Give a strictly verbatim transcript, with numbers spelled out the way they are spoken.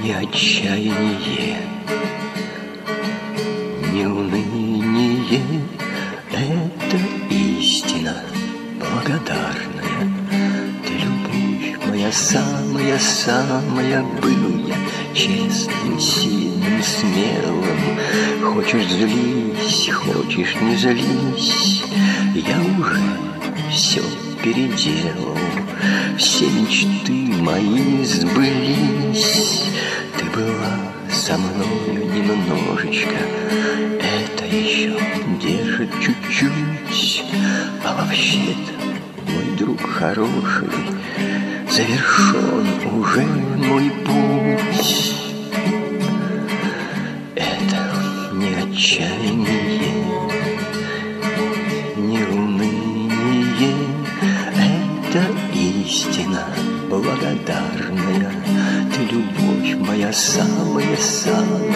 не отчаяние, не уныние, это истина благодарная. Ты, любовь моя, самая-самая, был я честным, сильным, смелым. Хочешь — злись, хочешь — не злись, я уже все переделал. Все мечты мои сбылись. Ты была со мною немножечко, это еще держит чуть-чуть. А вообще-то, мой друг хороший, завершен уже мой путь. Это не отчаяние, не уныние, это истина благодарная. Ты, любовь моя, самая-самая,